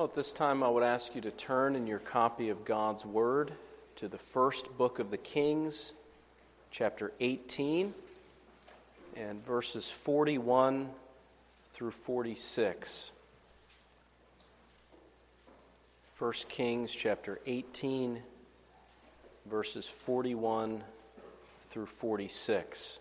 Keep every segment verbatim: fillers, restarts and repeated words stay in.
Well, at this time, I would ask you to turn in your copy of God's Word to the first book of the Kings, chapter eighteen, and verses forty-one through forty-six. First Kings, chapter eighteen, verses forty-one through forty-six.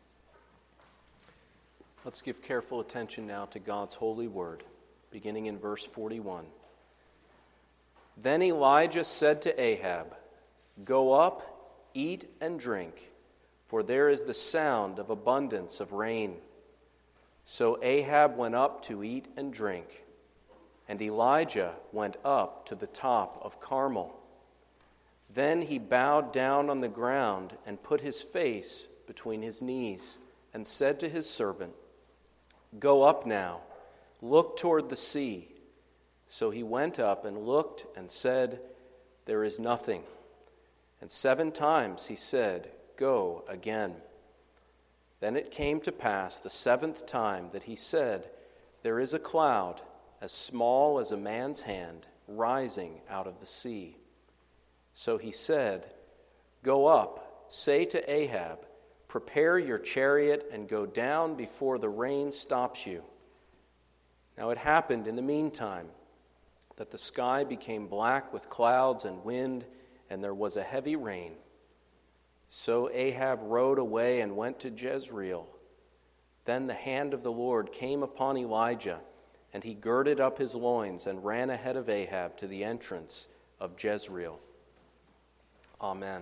Let's give careful attention now to God's holy word, beginning in verse forty-one. Then Elijah said to Ahab, "Go up, eat and drink, for there is the sound of abundance of rain." So Ahab went up to eat and drink, and Elijah went up to the top of Carmel. Then he bowed down on the ground and put his face between his knees and said to his servant, "Go up now, look toward the sea." So he went up and looked and said, "There is nothing." And seven times he said, "Go again." Then it came to pass the seventh time that he said, "There is a cloud as small as a man's hand rising out of the sea." So he said, "Go up, say to Ahab, prepare your chariot and go down before the rain stops you." Now it happened in the meantime that the sky became black with clouds and wind, and there was a heavy rain. So Ahab rode away and went to Jezreel. Then the hand of the Lord came upon Elijah, and he girded up his loins and ran ahead of Ahab to the entrance of Jezreel. Amen.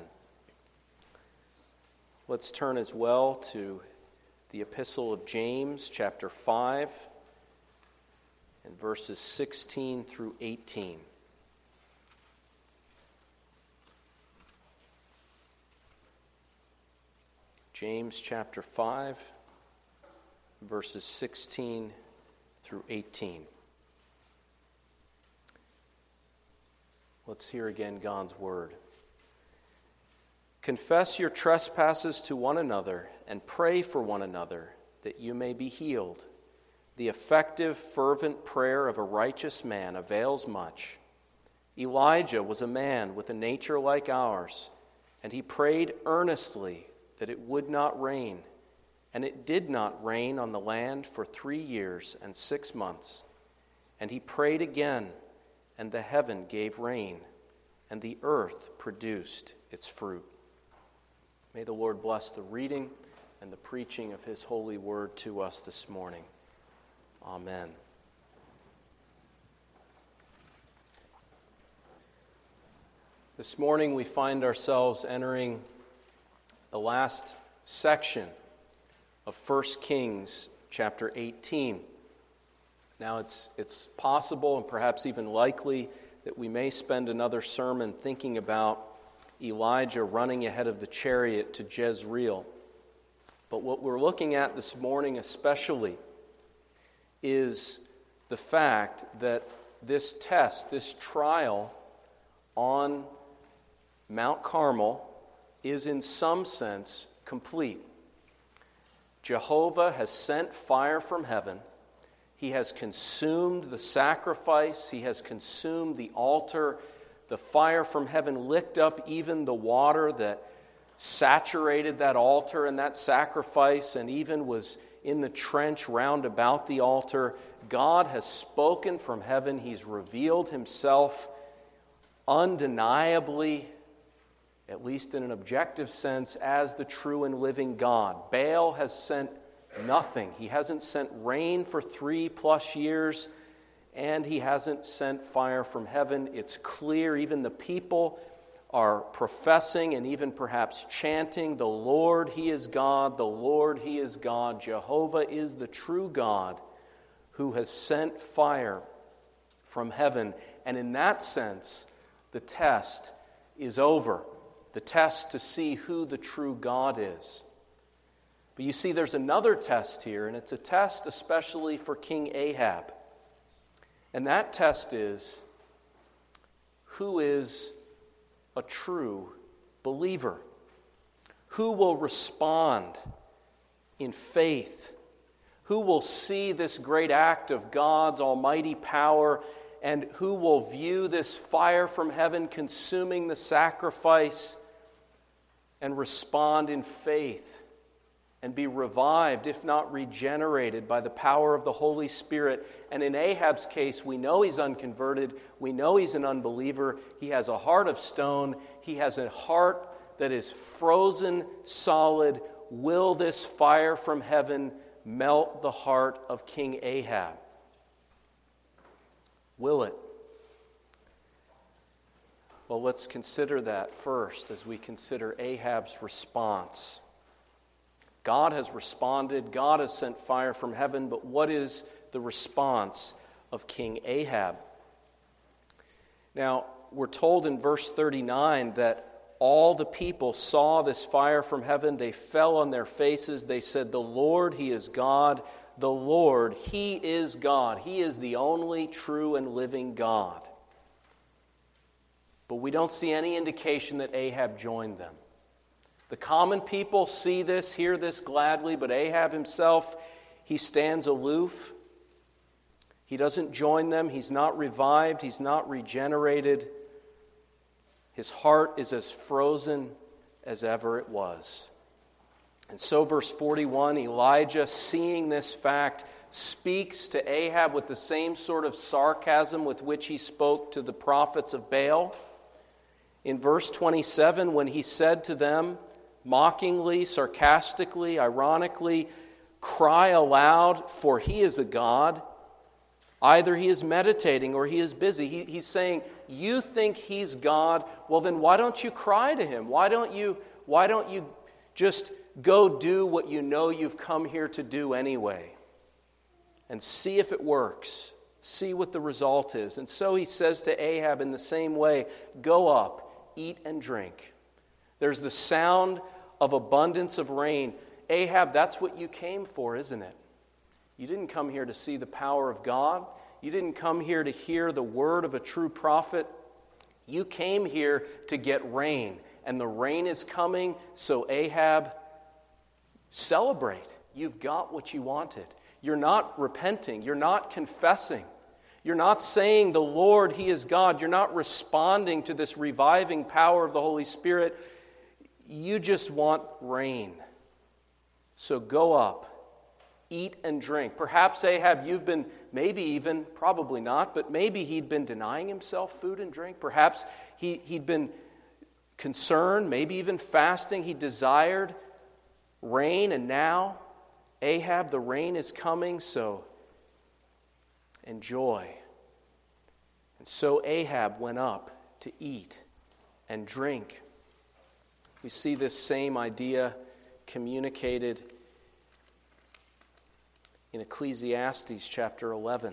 Let's turn as well to the Epistle of James, chapter five, and verses sixteen through eighteen. James chapter five, verses sixteen through eighteen. Let's hear again God's word. "Confess your trespasses to one another and pray for one another that you may be healed. The effective, fervent prayer of a righteous man avails much. Elijah was a man with a nature like ours, and he prayed earnestly that it would not rain. And it did not rain on the land for three years and six months. And he prayed again, and the heaven gave rain, and the earth produced its fruit." May the Lord bless the reading and the preaching of his holy word to us this morning. Amen. This morning we find ourselves entering the last section of First Kings chapter eighteen. Now it's it's possible and perhaps even likely that we may spend another sermon thinking about Elijah running ahead of the chariot to Jezreel. But what we're looking at this morning especially is the fact that this test, this trial on Mount Carmel is in some sense complete. Jehovah has sent fire from heaven. He has consumed the sacrifice. He has consumed the altar. The fire from heaven licked up even the water that saturated that altar and that sacrifice and even was in the trench round about the altar. God has spoken from heaven. He's revealed himself undeniably, at least in an objective sense, as the true and living God. Baal has sent nothing. He hasn't sent rain for three plus years, and he hasn't sent fire from heaven. It's clear, even the people are professing and even perhaps chanting, "The Lord, He is God, the Lord, He is God. Jehovah is the true God who has sent fire from heaven." And in that sense, the test is over. The test to see who the true God is. But you see, there's another test here, and it's a test especially for King Ahab. And that test is, who is a true believer? Who will respond in faith? Who will see this great act of God's almighty power and who will view this fire from heaven consuming the sacrifice and respond in faith and be revived, if not regenerated, by the power of the Holy Spirit. And in Ahab's case, we know he's unconverted. We know he's an unbeliever. He has a heart of stone. He has a heart that is frozen solid. Will this fire from heaven melt the heart of King Ahab? Will it? Well, let's consider that first as we consider Ahab's response. God has responded. God has sent fire from heaven. But what is the response of King Ahab? Now, we're told in verse thirty-nine that all the people saw this fire from heaven. They fell on their faces. They said, "The Lord, He is God. The Lord, He is God. He is the only true and living God." But we don't see any indication that Ahab joined them. The common people see this, hear this gladly, but Ahab himself, he stands aloof. He doesn't join them. He's not revived. He's not regenerated. His heart is as frozen as ever it was. And so, verse forty-one, Elijah, seeing this fact, speaks to Ahab with the same sort of sarcasm with which he spoke to the prophets of Baal. In verse twenty-seven, when he said to them, mockingly, sarcastically, ironically, "Cry aloud, for he is a god." Either he is meditating or he is busy. He, he's saying, you think he's God, well then why don't you cry to him? Why don't you, why don't you just go do what you know you've come here to do anyway? And see if it works. See what the result is. And so he says to Ahab in the same way, go up, eat and drink. There's the sound of abundance of rain. Ahab, that's what you came for, isn't it? You didn't come here to see the power of God. You didn't come here to hear the word of a true prophet. You came here to get rain. And the rain is coming, so Ahab, celebrate. You've got what you wanted. You're not repenting. You're not confessing. You're not saying the Lord, He is God. You're not responding to this reviving power of the Holy Spirit. You just want rain. So go up, eat and drink. Perhaps Ahab, you've been, maybe even, probably not, but maybe he'd been denying himself food and drink. Perhaps he, he'd been concerned, maybe even fasting. He desired rain, and now, Ahab, the rain is coming, so enjoy. And so Ahab went up to eat and drink. We see this same idea communicated in Ecclesiastes chapter eleven.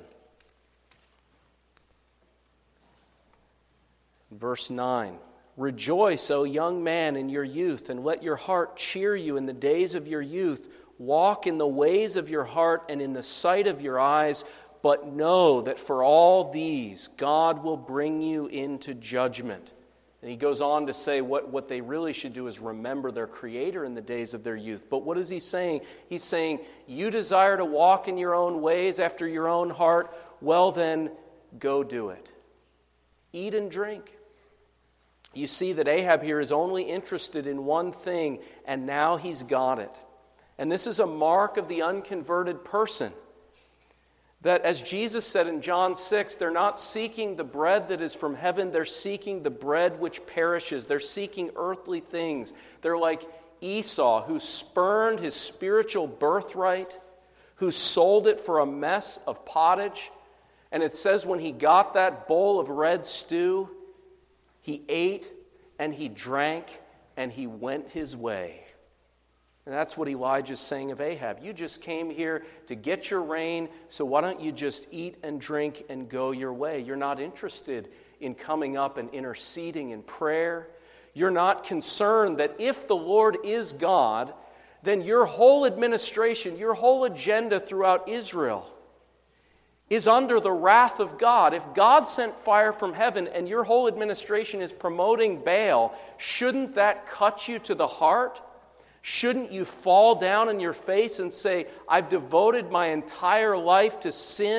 Verse nine. Rejoice, O young man, in your youth, and let your heart cheer you in the days of your youth. Walk in the ways of your heart and in the sight of your eyes, but know that for all these God will bring you into judgment. And he goes on to say what, what they really should do is remember their Creator in the days of their youth. But what is he saying? He's saying, you desire to walk in your own ways after your own heart? Well then, go do it. Eat and drink. You see that Ahab here is only interested in one thing, and now he's got it. And this is a mark of the unconverted person. That, as Jesus said in John six, they're not seeking the bread that is from heaven, they're seeking the bread which perishes. They're seeking earthly things. They're like Esau, who spurned his spiritual birthright, who sold it for a mess of pottage. And it says when he got that bowl of red stew, he ate and he drank and he went his way. And that's what Elijah's saying of Ahab. You just came here to get your rain, so why don't you just eat and drink and go your way? You're not interested in coming up and interceding in prayer. You're not concerned that if the Lord is God, then your whole administration, your whole agenda throughout Israel is under the wrath of God. If God sent fire from heaven and your whole administration is promoting Baal, shouldn't that cut you to the heart? Shouldn't you fall down on your face and say, I've devoted my entire life to sin,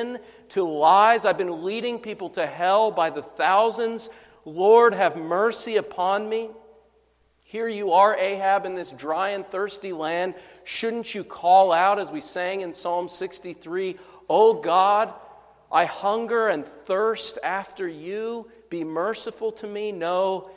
to lies. I've been leading people to hell by the thousands. Lord, have mercy upon me. Here you are, Ahab, in this dry and thirsty land. Shouldn't you call out, as we sang in Psalm sixty-three, "O God, I hunger and thirst after you. Be merciful to me"? No.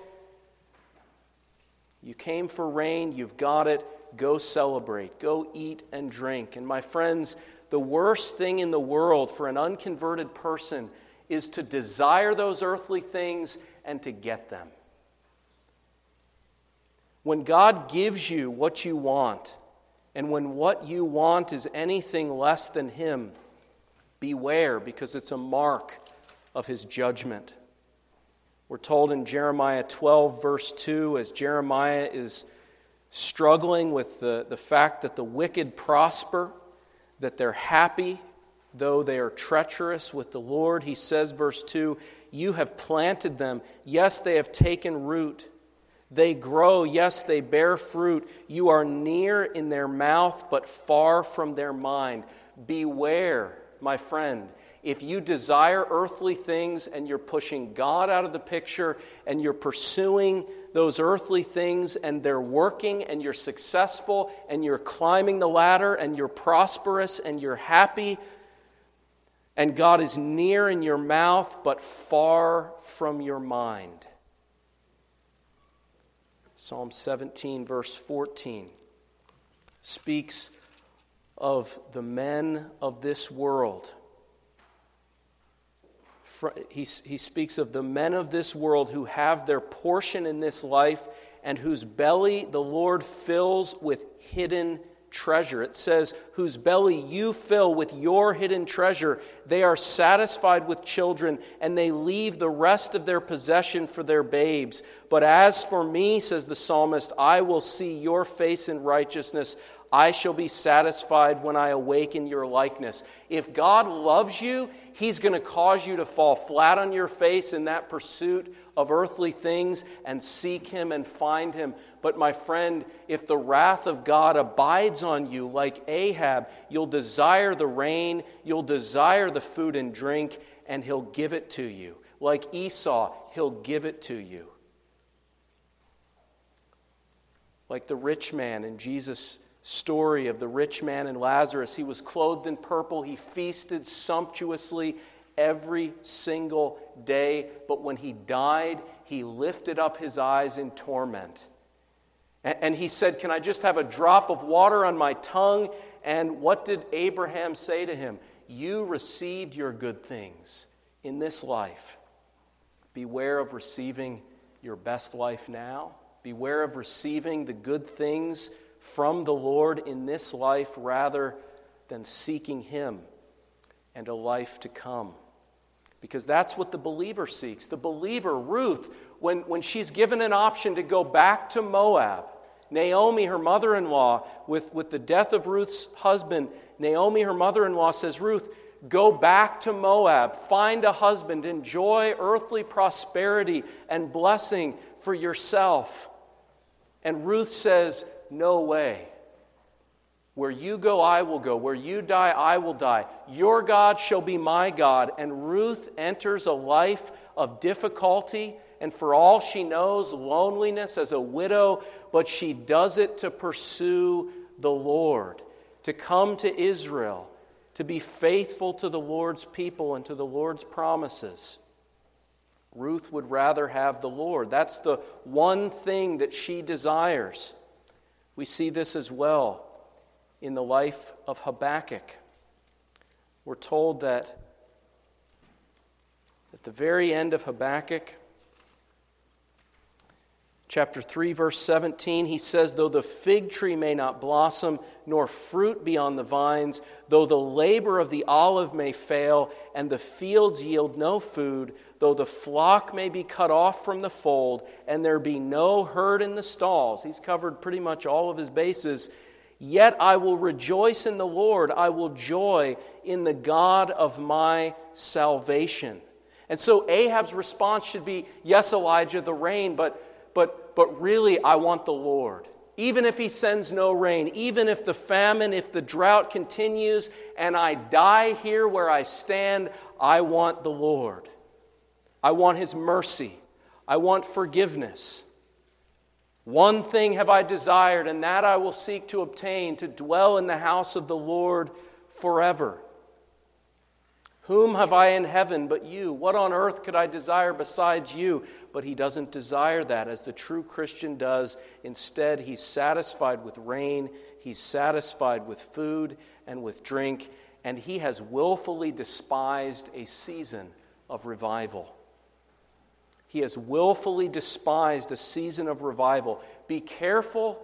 You came for rain. You've got it. Go celebrate. Go eat and drink. And my friends, the worst thing in the world for an unconverted person is to desire those earthly things and to get them. When God gives you what you want, and when what you want is anything less than Him, beware, because it's a mark of His judgment. We're told in Jeremiah twelve, verse two, as Jeremiah is struggling with the, the fact that the wicked prosper, that they're happy, though they are treacherous with the Lord, he says, verse two, "You have planted them. Yes, they have taken root. They grow. Yes, they bear fruit. You are near in their mouth, but far from their mind." Beware, my friend. If you desire earthly things and you're pushing God out of the picture and you're pursuing those earthly things and they're working and you're successful and you're climbing the ladder and you're prosperous and you're happy and God is near in your mouth but far from your mind. Psalm seventeen, verse fourteen, speaks of the men of this world. He, he speaks of the men of this world who have their portion in this life and whose belly the Lord fills with hidden treasure. It says, whose belly you fill with your hidden treasure. They are satisfied with children, and they leave the rest of their possession for their babes. But as for me, says the psalmist, I will see your face in righteousness. I shall be satisfied when I awake in your likeness. If God loves you, He's going to cause you to fall flat on your face in that pursuit of earthly things and seek Him and find Him. But my friend, if the wrath of God abides on you like Ahab, you'll desire the rain, you'll desire the food and drink, and He'll give it to you. Like Esau, He'll give it to you. Like the rich man in Jesus' story of the rich man and Lazarus. He was clothed in purple. He feasted sumptuously every single day. But when he died, he lifted up his eyes in torment. And he said, "Can I just have a drop of water on my tongue?" And what did Abraham say to him? "You received your good things in this life. Beware of receiving your best life now. Beware of receiving the good things from the Lord in this life rather than seeking Him and a life to come." Because that's what the believer seeks. The believer, Ruth, when, when she's given an option to go back to Moab, Naomi, her mother-in-law, with, with the death of Ruth's husband, Naomi, her mother-in-law, says, "Ruth, go back to Moab, find a husband, enjoy earthly prosperity and blessing for yourself." And Ruth says, "No way. Where you go, I will go. Where you die, I will die. Your God shall be my God." And Ruth enters a life of difficulty and, for all she knows, loneliness as a widow, but she does it to pursue the Lord, to come to Israel, to be faithful to the Lord's people and to the Lord's promises. Ruth would rather have the Lord. That's the one thing that she desires. We see this as well in the life of Habakkuk. We're told that at the very end of Habakkuk, chapter three, verse seventeen, he says, "Though the fig tree may not blossom, nor fruit be on the vines, though the labor of the olive may fail, and the fields yield no food, though the flock may be cut off from the fold, and there be no herd in the stalls." He's covered pretty much all of his bases. "Yet I will rejoice in the Lord. I will joy in the God of my salvation." And so Ahab's response should be, "Yes, Elijah, the rain, but but but really I want the Lord. Even if he sends no rain, even if the famine, if the drought continues, and I die here where I stand, I want the Lord. I want his mercy. I want forgiveness. One thing have I desired, and that I will seek to obtain, to dwell in the house of the Lord forever. Whom have I in heaven but you? What on earth could I desire besides you? But he doesn't desire that as the true Christian does. Instead, he's satisfied with rain, he's satisfied with food and with drink, and he has willfully despised a season of revival. He has willfully despised a season of revival. Be careful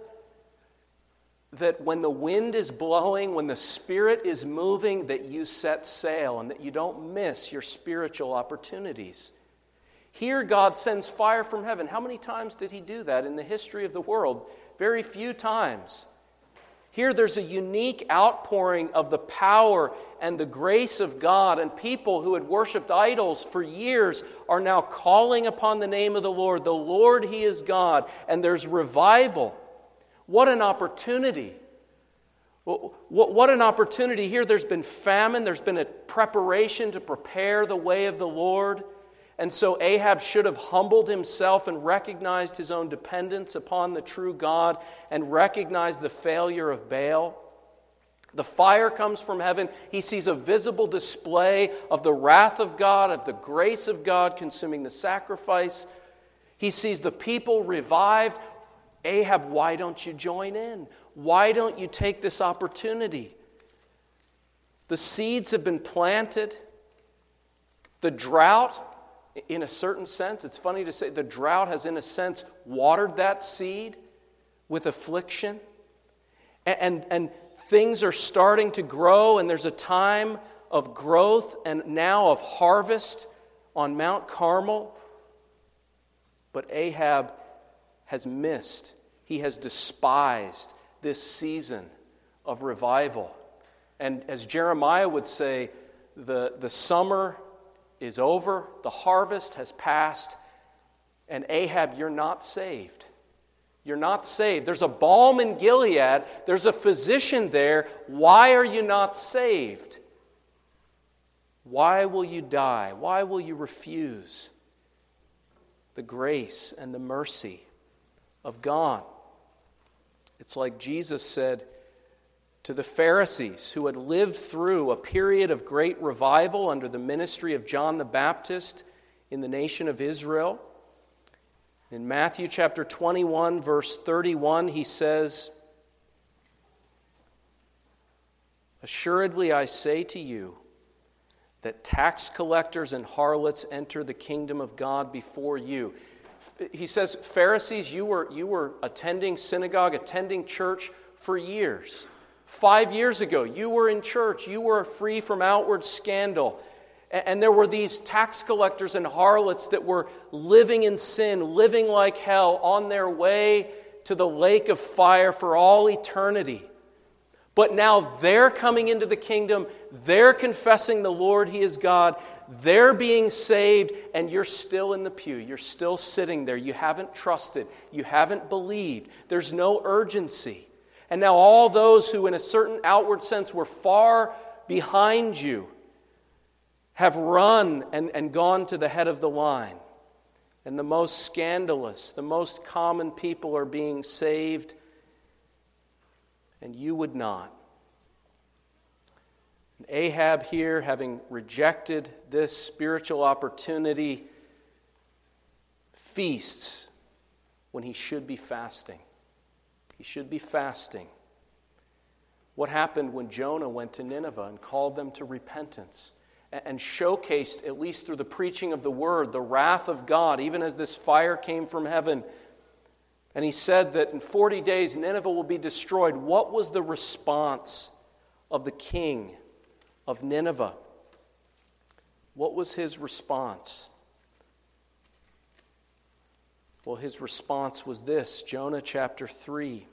that when the wind is blowing, when the Spirit is moving, that you set sail and that you don't miss your spiritual opportunities. Here God sends fire from heaven. How many times did he do that in the history of the world? Very few times. Here there's a unique outpouring of the power and the grace of God, and people who had worshipped idols for years are now calling upon the name of the Lord. The Lord, he is God, and there's revival. What an opportunity. What an opportunity here. There's been famine. There's been a preparation to prepare the way of the Lord. And so Ahab should have humbled himself and recognized his own dependence upon the true God and recognized the failure of Baal. The fire comes from heaven. He sees a visible display of the wrath of God, of the grace of God consuming the sacrifice. He sees the people revived. Ahab, why don't you join in? Why don't you take this opportunity? The seeds have been planted. The drought, in a certain sense, it's funny to say, the drought has in a sense watered that seed with affliction. And, and, and things are starting to grow, and there's a time of growth and now of harvest on Mount Carmel. But Ahab has missed, he has despised this season of revival. And as Jeremiah would say, the, the summer is over, the harvest has passed, and Ahab, you're not saved. You're not saved. There's a balm in Gilead, there's a physician there. Why are you not saved? Why will you die? Why will you refuse the grace and the mercy of God? It's like Jesus said to the Pharisees who had lived through a period of great revival under the ministry of John the Baptist in the nation of Israel. In Matthew chapter twenty-one, verse thirty-one, he says, "Assuredly I say to you that tax collectors and harlots enter the kingdom of God before you." He says, Pharisees, you were, you were attending synagogue, attending church for years. Five years ago, you were in church. You were free from outward scandal. And there were these tax collectors and harlots that were living in sin, living like hell, on their way to the lake of fire for all eternity. But now they're coming into the kingdom. They're confessing the Lord, He is God. They're being saved, and you're still in the pew. You're still sitting there. You haven't trusted. You haven't believed. There's no urgency. And now all those who in a certain outward sense were far behind you have run and, and gone to the head of the line. And the most scandalous, the most common people are being saved, and you would not. And Ahab here, having rejected this spiritual opportunity, feasts when he should be fasting. He should be fasting. What happened when Jonah went to Nineveh and called them to repentance and showcased, at least through the preaching of the word, the wrath of God, even as this fire came from heaven? And he said that in forty days Nineveh will be destroyed. What was the response of the king of Nineveh? What was his response? Well, his response was this, Jonah chapter three,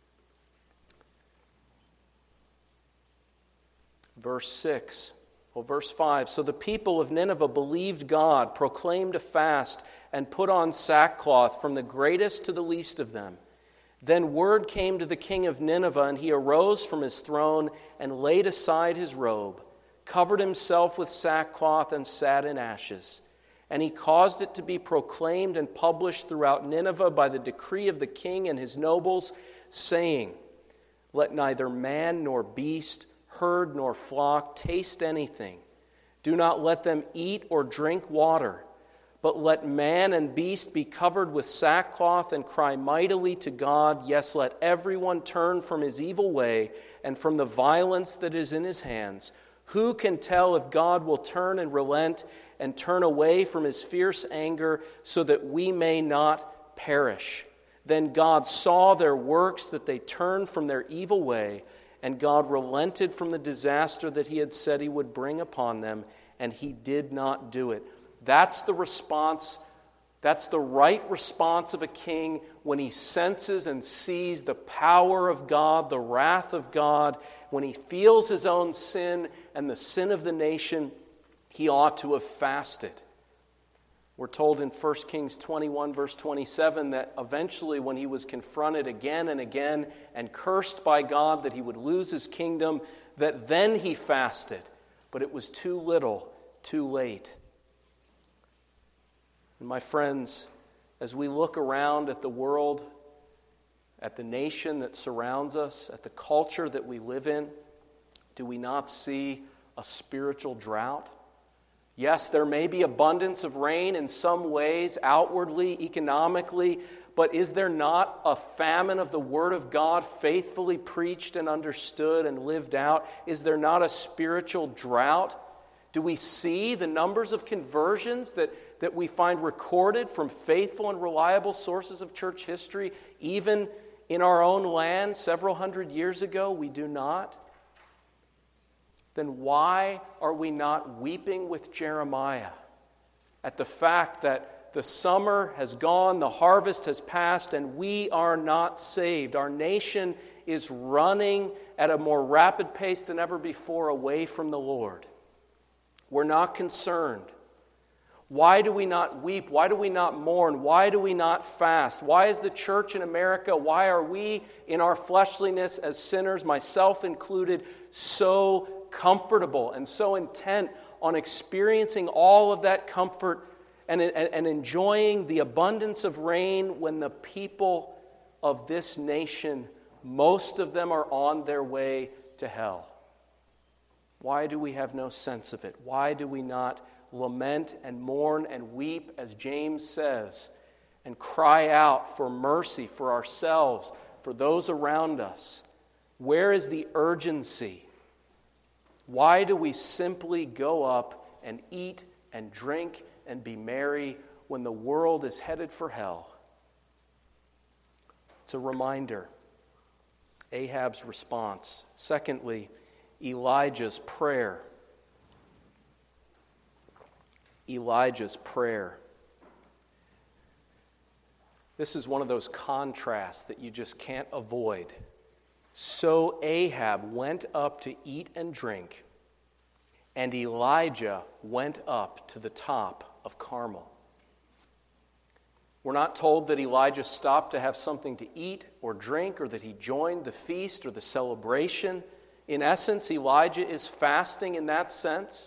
verse six. Well, verse five, "So the people of Nineveh believed God, proclaimed a fast, and put on sackcloth from the greatest to the least of them. Then word came to the king of Nineveh, and he arose from his throne and laid aside his robe, covered himself with sackcloth, and sat in ashes. And he caused it to be proclaimed and published throughout Nineveh by the decree of the king and his nobles, saying, Let neither man nor beast, herd nor flock taste anything. Do not let them eat or drink water. But let man and beast be covered with sackcloth and cry mightily to God. Yes, let everyone turn from his evil way and from the violence that is in his hands. Who can tell if God will turn and relent and turn away from his fierce anger so that we may not perish? Then God saw their works, that they turned from their evil way, and God relented from the disaster that he had said he would bring upon them, and he did not do it. That's the response, that's the right response of a king when he senses and sees the power of God, the wrath of God. When he feels his own sin and the sin of the nation, he ought to have fasted. We're told in First Kings twenty-one, verse twenty-seven, that eventually when he was confronted again and again and cursed by God that he would lose his kingdom, that then he fasted. But it was too little, too late. And my friends, as we look around at the world, at the nation that surrounds us, at the culture that we live in, do we not see a spiritual drought? Yes, there may be abundance of rain in some ways, outwardly, economically, but is there not a famine of the Word of God faithfully preached and understood and lived out? Is there not a spiritual drought? Do we see the numbers of conversions that, that we find recorded from faithful and reliable sources of church history, even in our own land several hundred years ago? We do not. Then why are we not weeping with Jeremiah at the fact that the summer has gone, the harvest has passed, and we are not saved? Our nation is running at a more rapid pace than ever before away from the Lord. We're not concerned. Why do we not weep? Why do we not mourn? Why do we not fast? Why is the church in America, why are we in our fleshliness as sinners, myself included, so comfortable and so intent on experiencing all of that comfort and, and, and enjoying the abundance of rain when the people of this nation, most of them are on their way to hell? Why do we have no sense of it? Why do we not lament and mourn and weep, as James says, and cry out for mercy for ourselves, for those around us? Where is the urgency? Why do we simply go up and eat and drink and be merry when the world is headed for hell? It's a reminder. Ahab's response. Secondly, Elijah's prayer. Elijah's prayer. This is one of those contrasts that you just can't avoid. So Ahab went up to eat and drink, and Elijah went up to the top of Carmel. We're not told that Elijah stopped to have something to eat or drink, or that he joined the feast or the celebration. In essence, Elijah is fasting in that sense.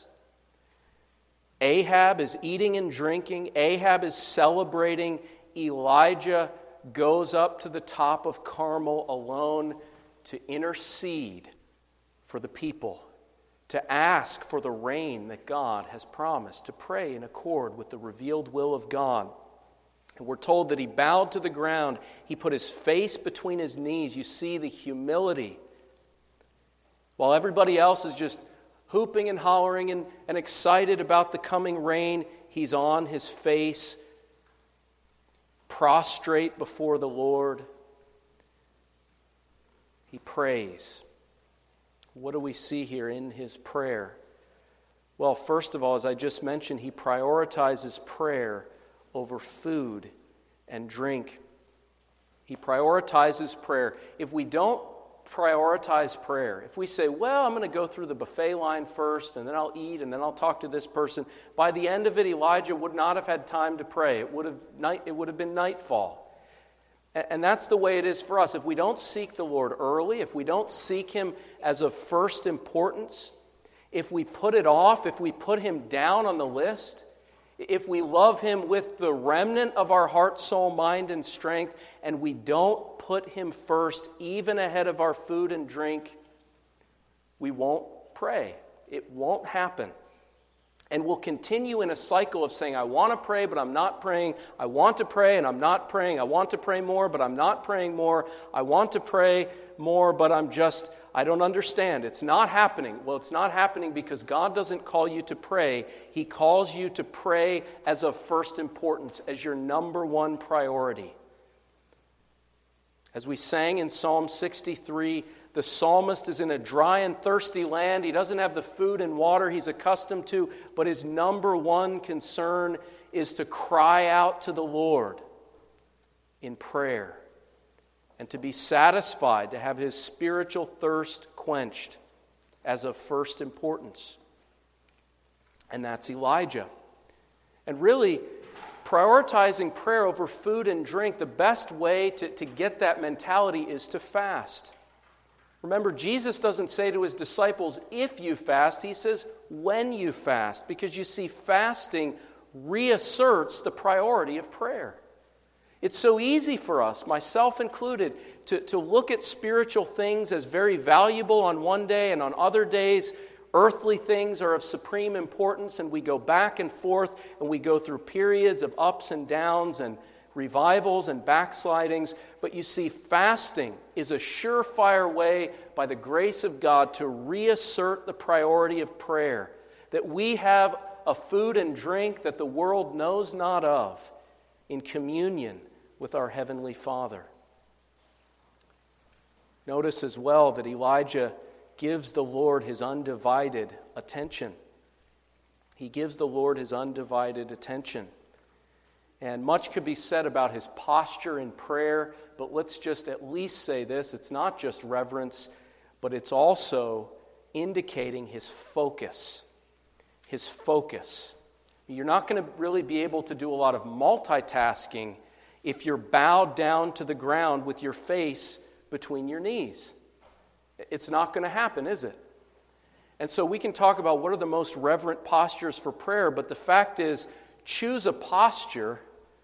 Ahab is eating and drinking. Ahab is celebrating. Elijah goes up to the top of Carmel alone to intercede for the people, to ask for the rain that God has promised, to pray in accord with the revealed will of God. And we're told that he bowed to the ground. He put his face between his knees. You see the humility. While everybody else is just hooping and hollering and, and excited about the coming rain, he's on his face, prostrate before the Lord. He prays. What do we see here in his prayer? Well, first of all, as I just mentioned, he prioritizes prayer over food and drink. He prioritizes prayer. If we don't prioritize prayer, if we say, well, I'm going to go through the buffet line first, and then I'll eat, and then I'll talk to this person, by the end of it, Elijah would not have had time to pray. It would have night, it would have been nightfall. And that's the way it is for us. If we don't seek the Lord early, if we don't seek Him as of first importance, if we put it off, if we put Him down on the list, if we love Him with the remnant of our heart, soul, mind, and strength, and we don't put Him first, even ahead of our food and drink, we won't pray. It won't happen. And we'll continue in a cycle of saying, I want to pray, but I'm not praying. I want to pray, and I'm not praying. I want to pray more, but I'm not praying more. I want to pray more, but I'm just, I don't understand. It's not happening. Well, it's not happening because God doesn't call you to pray. He calls you to pray as of first importance, as your number one priority. As we sang in Psalm sixty-three, the psalmist is in a dry and thirsty land. He doesn't have the food and water he's accustomed to, but his number one concern is to cry out to the Lord in prayer and to be satisfied, to have his spiritual thirst quenched as of first importance. And that's Elijah. And really, prioritizing prayer over food and drink, the best way to, to get that mentality is to fast. Remember, Jesus doesn't say to his disciples, if you fast, he says, when you fast. Because you see, fasting reasserts the priority of prayer. It's so easy for us, myself included, to, to look at spiritual things as very valuable on one day, and on other days, earthly things are of supreme importance, and we go back and forth, and we go through periods of ups and downs, and revivals and backslidings. But you see, fasting is a surefire way, by the grace of God, to reassert the priority of prayer. That we have a food and drink that the world knows not of, in communion with our Heavenly Father. Notice as well that Elijah gives the Lord his undivided attention. He gives the Lord his undivided attention. And much could be said about his posture in prayer, but let's just at least say this. It's not just reverence, but it's also indicating his focus. His focus. You're not going to really be able to do a lot of multitasking if you're bowed down to the ground with your face between your knees. It's not going to happen, is it? And so we can talk about what are the most reverent postures for prayer, but the fact is, choose a posture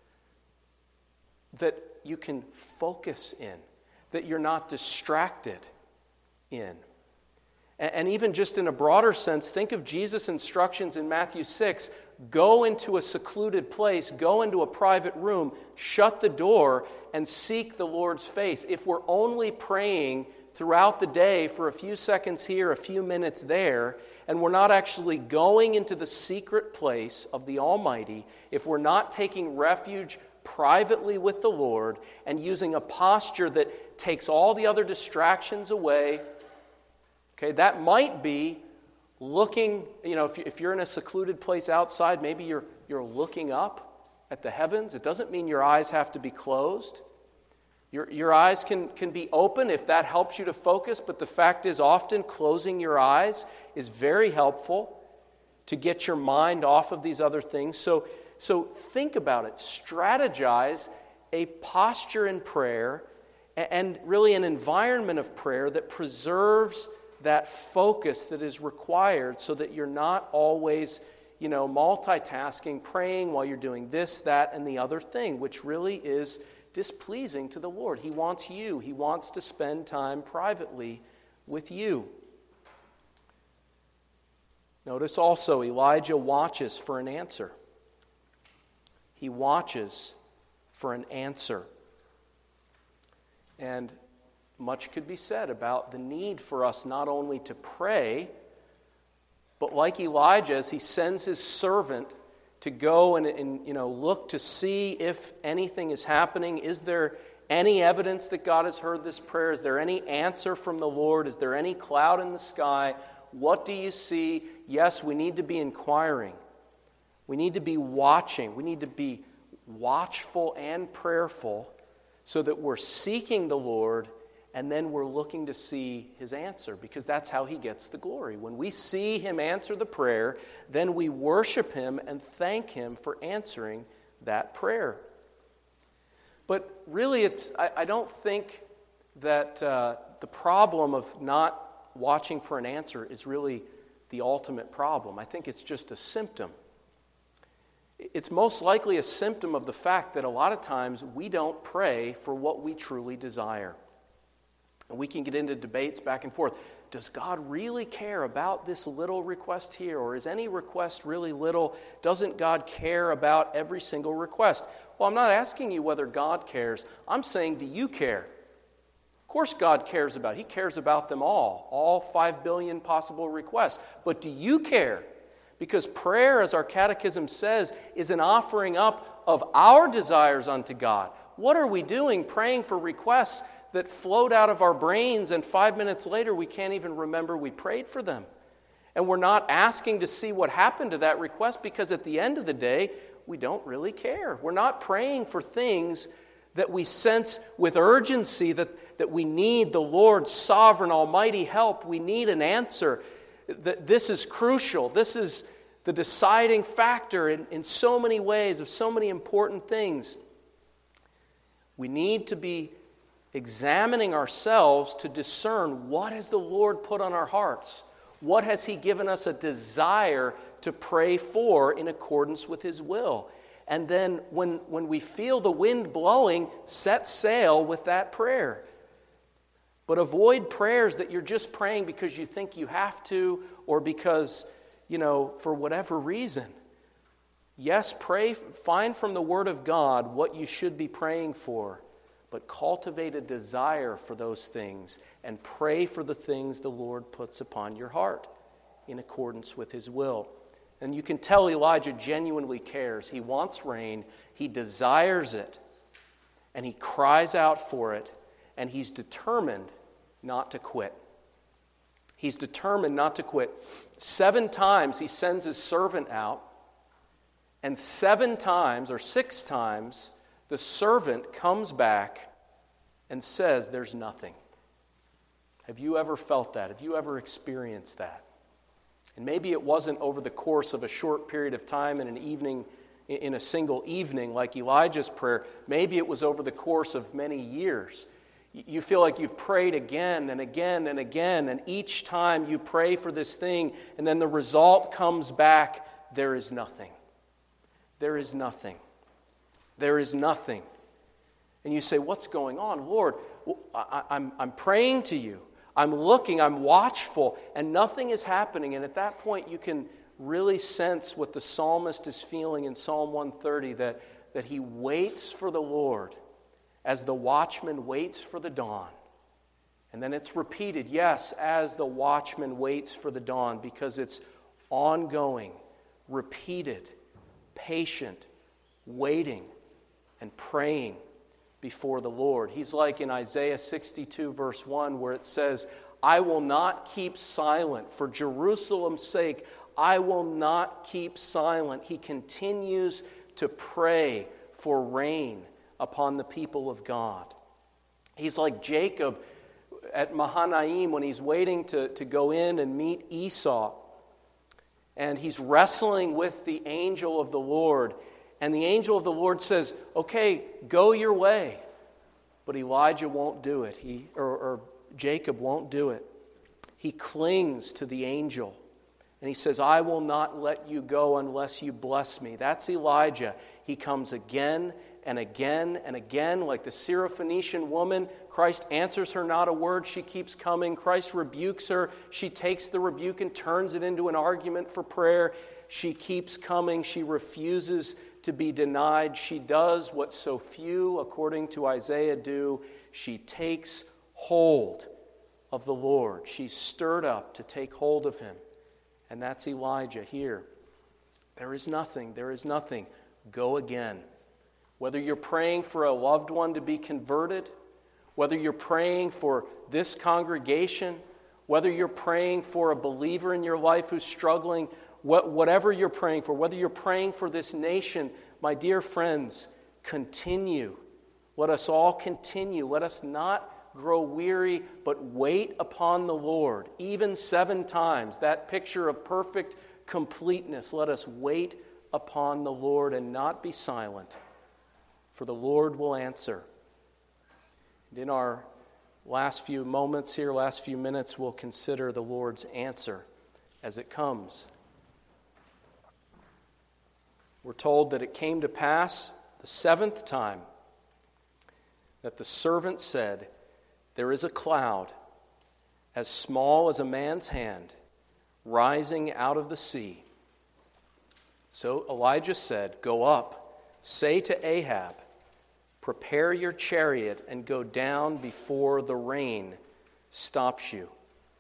that you can focus in, that you're not distracted in. And even just in a broader sense, think of Jesus' instructions in Matthew six. Go into a secluded place, go into a private room, shut the door, and seek the Lord's face. If we're only praying throughout the day for a few seconds here, a few minutes there, and we're not actually going into the secret place of the Almighty, if we're not taking refuge privately with the Lord and using a posture that takes all the other distractions away, okay, that might be looking, you know, if, you, if you're in a secluded place outside, maybe you're, you're looking up at the heavens. It doesn't mean your eyes have to be closed. Your, your eyes can, can be open if that helps you to focus, but the fact is often closing your eyes is very helpful to get your mind off of these other things. So, so think about it. Strategize a posture in prayer and really an environment of prayer that preserves that focus that is required so that you're not always, you know, multitasking, praying while you're doing this, that, and the other thing, which really is displeasing to the Lord. He wants you. He wants to spend time privately with you. Notice also, Elijah watches for an answer. He watches for an answer. And much could be said about the need for us not only to pray, but like Elijah, as he sends his servant to go and, and you know look to see if anything is happening. Is there any evidence that God has heard this prayer? Is there any answer from the Lord? Is there any cloud in the sky? What do you see? Yes, we need to be inquiring. We need to be watching. We need to be watchful and prayerful so that we're seeking the Lord and then we're looking to see his answer, because that's how he gets the glory. When we see him answer the prayer, then we worship him and thank him for answering that prayer. But really, it's I, I don't think that uh, the problem of not watching for an answer is really the ultimate problem. I think it's just a symptom. It's most likely a symptom of the fact that a lot of times we don't pray for what we truly desire. And we can get into debates back and forth. Does God really care about this little request here? Or is any request really little? Doesn't God care about every single request? Well, I'm not asking you whether God cares. I'm saying, do you care? Of course God cares about it. He cares about them all, all five billion possible requests. But do you care? Because prayer, as our catechism says, is an offering up of our desires unto God. What are we doing praying for requests that float out of our brains, and five minutes later we can't even remember we prayed for them? And we're not asking to see what happened to that request, because at the end of the day, we don't really care. We're not praying for things that we sense with urgency that, that we need the Lord's sovereign, almighty help. We need an answer. That this is crucial. This is the deciding factor in, in so many ways of so many important things. We need to be examining ourselves to discern what has the Lord put on our hearts. What has He given us a desire to pray for in accordance with His will? And then when, when we feel the wind blowing, set sail with that prayer. But avoid prayers that you're just praying because you think you have to, or because, you know, for whatever reason. Yes, pray, find from the Word of God what you should be praying for, but cultivate a desire for those things and pray for the things the Lord puts upon your heart in accordance with His will. And you can tell Elijah genuinely cares. He wants rain, he desires it, and he cries out for it. And he's determined not to quit. He's determined not to quit. Seven times he sends his servant out, and seven times or six times the servant comes back and says, there's nothing. Have you ever felt that? Have you ever experienced that? And maybe it wasn't over the course of a short period of time in an evening, in a single evening like Elijah's prayer. Maybe it was over the course of many years. You feel like you've prayed again and again and again, and each time you pray for this thing, and then the result comes back, there is nothing. There is nothing. There is nothing. And you say, what's going on? Lord, I, I'm, I'm praying to you. I'm looking, I'm watchful, and nothing is happening. And at that point, you can really sense what the psalmist is feeling in Psalm one thirty, that, that he waits for the Lord as the watchman waits for the dawn. And then it's repeated, yes, as the watchman waits for the dawn, because it's ongoing, repeated, patient, waiting, and praying before the Lord. He's like in Isaiah sixty-two, verse one, where it says, I will not keep silent for Jerusalem's sake. I will not keep silent. He continues to pray for rain upon the people of God. He's like Jacob at Mahanaim when he's waiting to, to go in and meet Esau. And he's wrestling with the angel of the Lord. And the angel of the Lord says, okay, go your way. But Elijah won't do it. He or, or Jacob won't do it. He clings to the angel. And he says, I will not let you go unless you bless me. That's Elijah. He comes again and again and again, like the Syrophoenician woman. Christ answers her not a word. She keeps coming. Christ rebukes her. She takes the rebuke and turns it into an argument for prayer. She keeps coming. She refuses to be denied. She does what so few, according to Isaiah, do. She takes hold of the Lord. She's stirred up to take hold of Him. And that's Elijah here. There is nothing. There is nothing. Go again. Whether you're praying for a loved one to be converted, whether you're praying for this congregation, whether you're praying for a believer in your life who's struggling, whatever you're praying for, whether you're praying for this nation, my dear friends, continue. Let us all continue. Let us not grow weary, but wait upon the Lord. Even seven times, that picture of perfect completeness. Let us wait upon the Lord and not be silent. for the Lord will answer. And in our last few moments here, last few minutes, we'll consider the Lord's answer as it comes. We're told that it came to pass the seventh time that the servant said, "There is a cloud as small as a man's hand rising out of the sea." So Elijah said, "Go up, say to Ahab, prepare your chariot and go down before the rain stops you."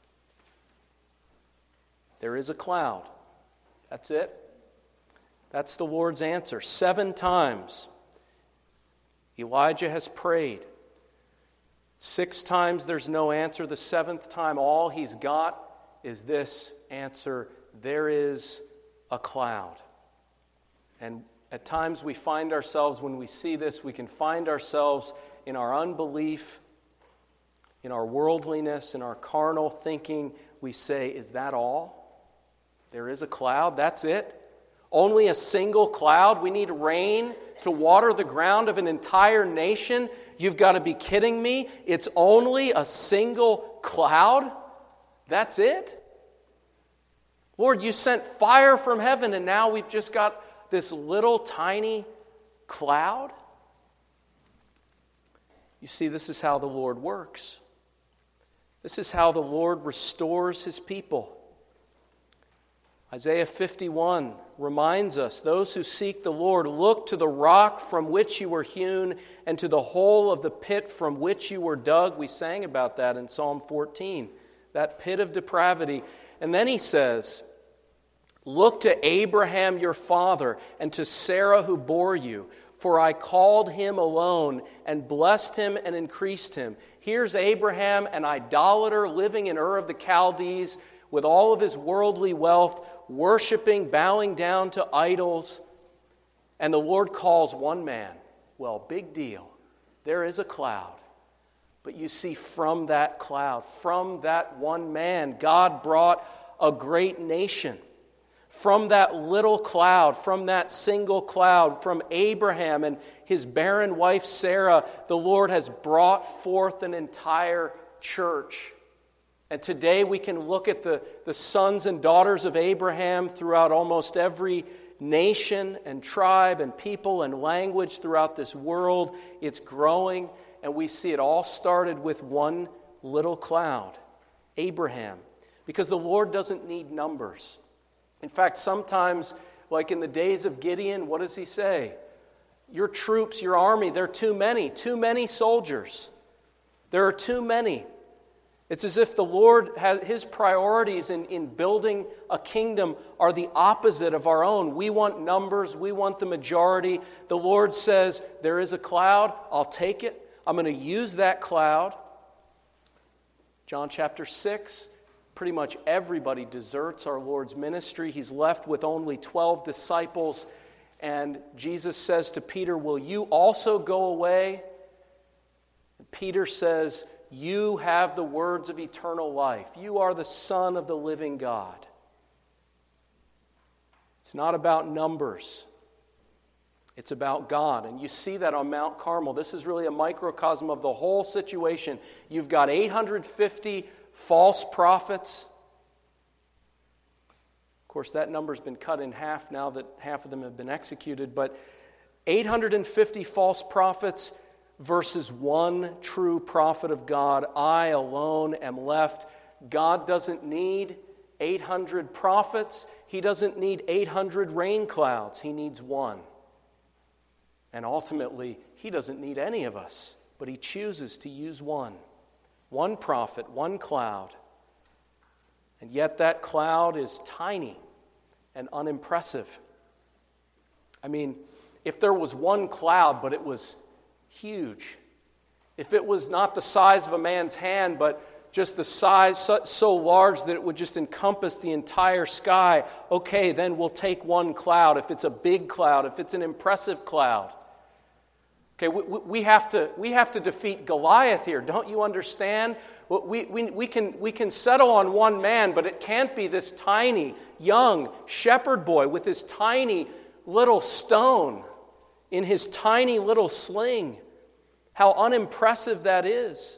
There is a cloud. That's it. That's the Lord's answer. Seven times Elijah has prayed. Six times there's no answer. The seventh time, all he's got is this answer: there is a cloud. And at times we find ourselves, when we see this, we can find ourselves in our unbelief, in our worldliness, in our carnal thinking. We say, is that all? There is a cloud? That's it? Only a single cloud? We need rain to water the ground of an entire nation? You've got to be kidding me. It's only a single cloud? That's it? Lord, you sent fire from heaven and now we've just got this little tiny cloud? You see, this is how the Lord works. This is how the Lord restores His people. Isaiah fifty-one reminds us, "Those who seek the Lord look to the rock from which you were hewn and to the hole of the pit from which you were dug." We sang about that in Psalm fourteen, that pit of depravity. And then he says, "Look to Abraham your father and to Sarah who bore you, for I called him alone and blessed him and increased him." Here's Abraham, an idolater living in Ur of the Chaldees with all of his worldly wealth, worshiping, bowing down to idols. And the Lord calls one man. Well, big deal. There is a cloud. But you see, from that cloud, from that one man, God brought a great nation. From that little cloud, from that single cloud, from Abraham and his barren wife Sarah, the Lord has brought forth an entire church. And today we can look at the, the sons and daughters of Abraham throughout almost every nation and tribe and people and language throughout this world. It's growing, and we see it all started with one little cloud, Abraham. Because the Lord doesn't need numbers. In fact, sometimes, like in the days of Gideon, what does he say? Your troops, your army, they're too many, too many soldiers. There are too many. It's as if the Lord has His priorities in, in building a kingdom are the opposite of our own. We want numbers, we want the majority. The Lord says, there is a cloud, I'll take it. I'm going to use that cloud. John chapter six, pretty much everybody deserts our Lord's ministry. He's left with only twelve disciples. And Jesus says to Peter, "Will you also go away?" And Peter says, "You have the words of eternal life. You are the Son of the living God." It's not about numbers. It's about God. And you see that on Mount Carmel. This is really a microcosm of the whole situation. You've got eight hundred fifty false prophets. Of course, that number's been cut in half now that half of them have been executed. But eight hundred fifty false prophets versus one true prophet of God. I alone am left. God doesn't need eight hundred prophets. He doesn't need eight hundred rain clouds. He needs one. And ultimately, He doesn't need any of us, but He chooses to use one. One prophet, one cloud. And yet that cloud is tiny and unimpressive. I mean, if there was one cloud, but it was huge. If it was not the size of a man's hand, but just the size so, so large that it would just encompass the entire sky, okay, then we'll take one cloud. If it's a big cloud, if it's an impressive cloud. Okay, we, we have to we have to defeat Goliath here. Don't you understand? We, we, we, can, we can settle on one man, but it can't be this tiny, young shepherd boy with this tiny little stone in his tiny little sling. How unimpressive that is.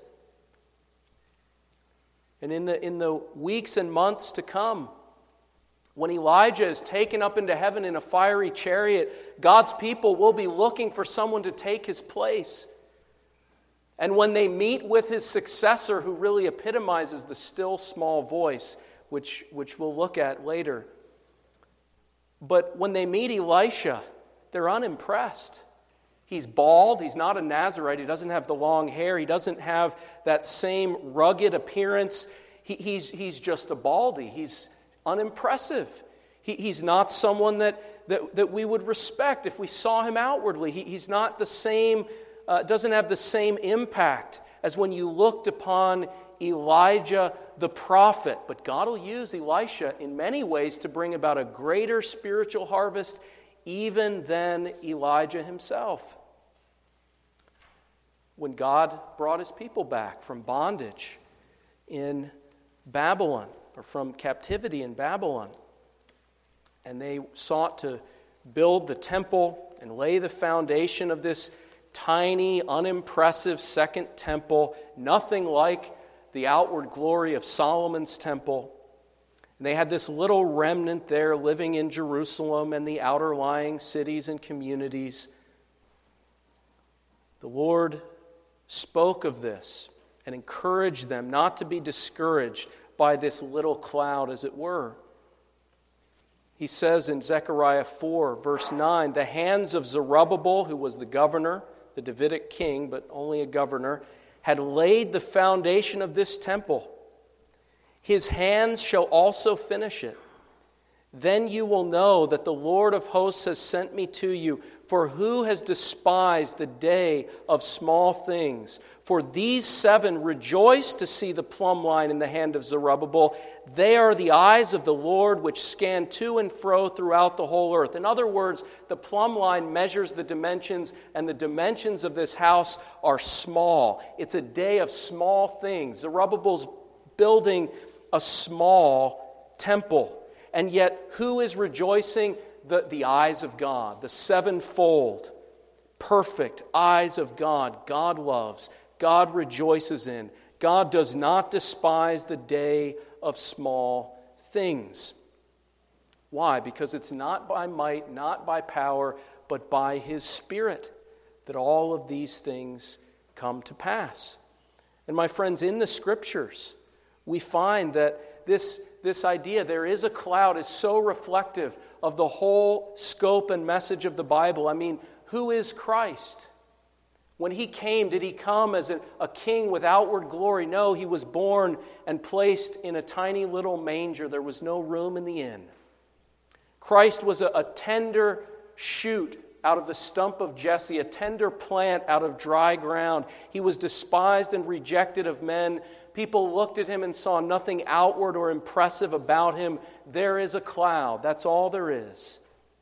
And in the, in the weeks and months to come, when Elijah is taken up into heaven in a fiery chariot, God's people will be looking for someone to take his place. And when they meet with his successor, who really epitomizes the still small voice, which, which we'll look at later. But when they meet Elisha, they're unimpressed. He's bald. He's not a Nazarite. He doesn't have the long hair. He doesn't have that same rugged appearance. He, he's, he's just a baldy. He's unimpressive. He, he's not someone that, that, that we would respect if we saw him outwardly. He, he's not the same, uh, doesn't have the same impact as when you looked upon Elijah the prophet. But God will use Elisha in many ways to bring about a greater spiritual harvest even than Elijah himself. When God brought his people back from bondage in Babylon, or from captivity in Babylon, and they sought to build the temple and lay the foundation of this tiny, unimpressive second temple, nothing like the outward glory of Solomon's temple. And they had this little remnant there living in Jerusalem and the outer-lying cities and communities. The Lord spoke of this and encouraged them not to be discouraged by this little cloud, as it were. He says in Zechariah four, verse nine, the hands of Zerubbabel, who was the governor, the Davidic king, but only a governor, had laid the foundation of this temple. His hands shall also finish it. Then you will know that the Lord of hosts has sent me to you. For who has despised the day of small things? For these seven rejoice to see the plumb line in the hand of Zerubbabel. They are the eyes of the Lord which scan to and fro throughout the whole earth. In other words, the plumb line measures the dimensions, and the dimensions of this house are small. It's a day of small things. Zerubbabel's building a small temple. And yet, who is rejoicing? The, the eyes of God, the sevenfold, perfect eyes of God. God loves, God rejoices in. God does not despise the day of small things. Why? Because it's not by might, not by power, but by His Spirit that all of these things come to pass. And my friends, in the Scriptures, we find that this, this idea, there is a cloud, is so reflective of the whole scope and message of the Bible. I mean, who is Christ? When He came, did He come as a, a king with outward glory? No, He was born and placed in a tiny little manger. There was no room in the inn. Christ was a, a tender shoot out of the stump of Jesse, a tender plant out of dry ground. He was despised and rejected of men. People looked at Him and saw nothing outward or impressive about Him. There is a cloud. That's all there is.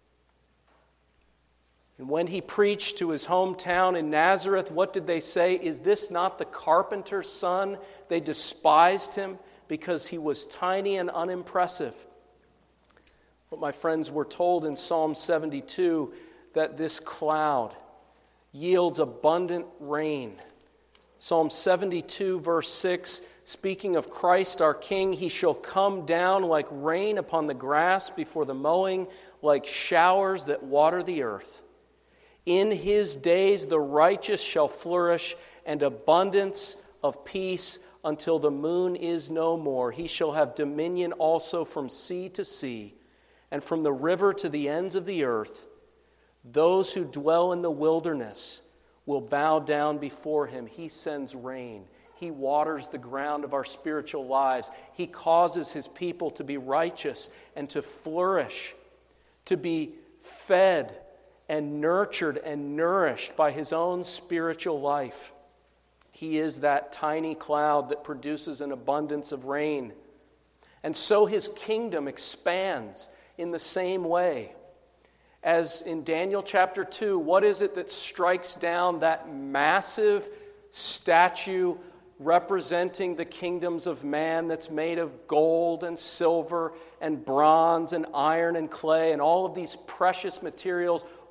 And when He preached to His hometown in Nazareth, what did they say? Is this not the carpenter's son? They despised Him because He was tiny and unimpressive. But my friends, we're told in Psalm seventy-two that this cloud yields abundant rain. Psalm seventy-two, verse six, speaking of Christ our King, He shall come down like rain upon the grass before the mowing, like showers that water the earth. In His days the righteous shall flourish, and abundance of peace until the moon is no more. He shall have dominion also from sea to sea, and from the river to the ends of the earth. Those who dwell in the wilderness will bow down before Him. He sends rain. He waters the ground of our spiritual lives. He causes His people to be righteous and to flourish, to be fed and nurtured and nourished by His own spiritual life. He is that tiny cloud that produces an abundance of rain. And so His kingdom expands in the same way. As in Daniel chapter two, what is it that strikes down that massive statue representing the kingdoms of man that's made of gold and silver and bronze and iron and clay and all of these precious materials?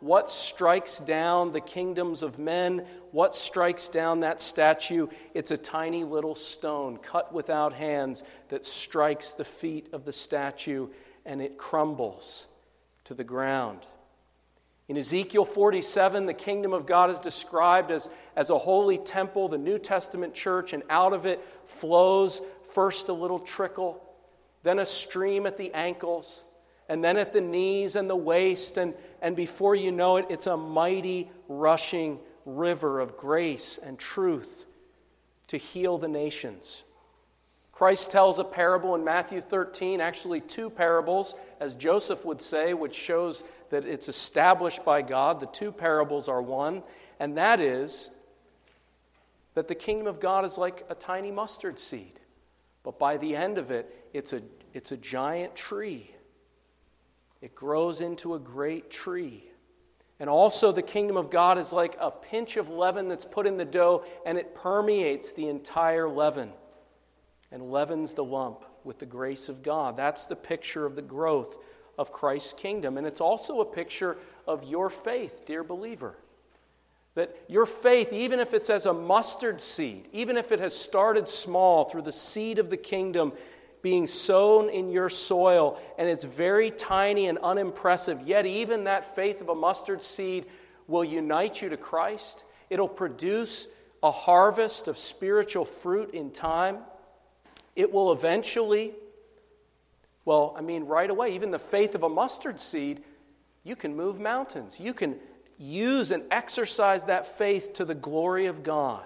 what strikes down the kingdoms of men, what strikes down that statue? It's a tiny little stone cut without hands that strikes the feet of the statue, and it crumbles to the ground. In Ezekiel forty-seven, the kingdom of God is described as, as a holy temple, the New Testament church, and out of it flows first a little trickle, then a stream at the ankles, and then at the knees and the waist, and, and before you know it, it's a mighty rushing river of grace and truth to heal the nations. Christ tells a parable in Matthew thirteen, actually two parables, as Joseph would say, which shows that it's established by God. The two parables are one, and that is that the kingdom of God is like a tiny mustard seed. But by the end of it, it's a, it's a giant tree. It grows into a great tree. And also the kingdom of God is like a pinch of leaven that's put in the dough, and it permeates the entire leaven and leavens the lump with the grace of God. That's the picture of the growth of Christ's kingdom. And it's also a picture of your faith, dear believer. That your faith, even if it's as a mustard seed, even if it has started small through the seed of the kingdom being sown in your soil, and it's very tiny and unimpressive, yet even that faith of a mustard seed will unite you to Christ. It'll produce a harvest of spiritual fruit in time. It will eventually, well, I mean, right away, even the faith of a mustard seed, you can move mountains. You can use and exercise that faith to the glory of God,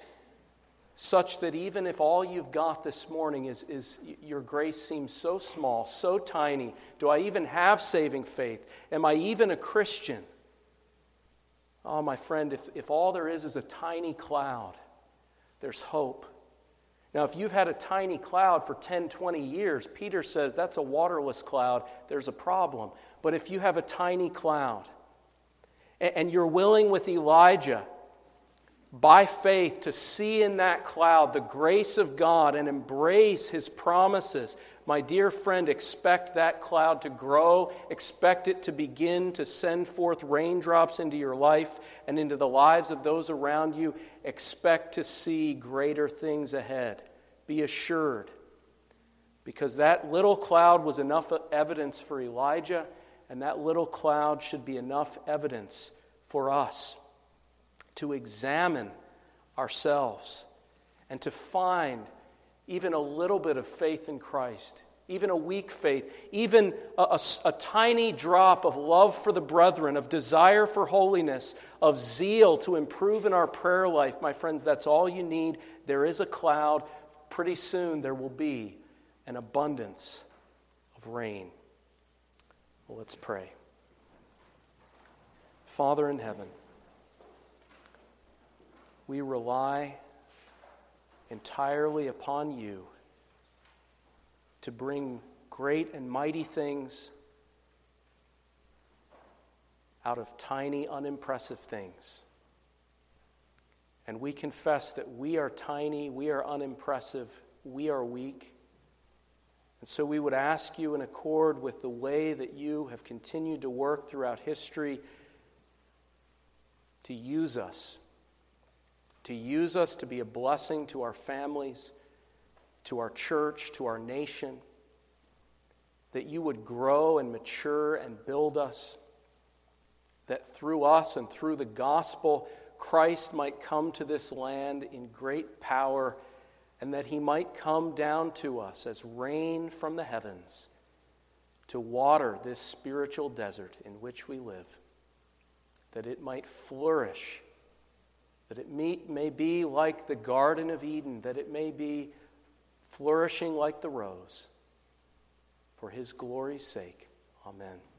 such that even if all you've got this morning is, is your grace seems so small, so tiny, do I even have saving faith? Am I even a Christian? Oh, my friend, if, if all there is is a tiny cloud, there's hope. Now, if you've had a tiny cloud for ten, twenty years, Peter says that's a waterless cloud, there's a problem. But if you have a tiny cloud, and you're willing with Elijah, by faith, to see in that cloud the grace of God and embrace His promises, my dear friend, expect that cloud to grow. Expect it to begin to send forth raindrops into your life and into the lives of those around you. Expect to see greater things ahead. Be assured. Because that little cloud was enough evidence for Elijah, and that little cloud should be enough evidence for us to examine ourselves and to find even a little bit of faith in Christ, even a weak faith, even a, a, a tiny drop of love for the brethren, of desire for holiness, of zeal to improve in our prayer life. My friends, that's all you need. There is a cloud. Pretty soon there will be an abundance of rain. Well, let's pray. Father in heaven, we rely entirely upon you to bring great and mighty things out of tiny, unimpressive things. And we confess that we are tiny, we are unimpressive, we are weak. And so we would ask you, in accord with the way that you have continued to work throughout history, to use us, to use us to be a blessing to our families, to our church, to our nation, that you would grow and mature and build us, that through us and through the gospel, Christ might come to this land in great power, and that he might come down to us as rain from the heavens to water this spiritual desert in which we live, that it might flourish, that it may be like the Garden of Eden, that it may be flourishing like the rose. For his glory's sake, amen.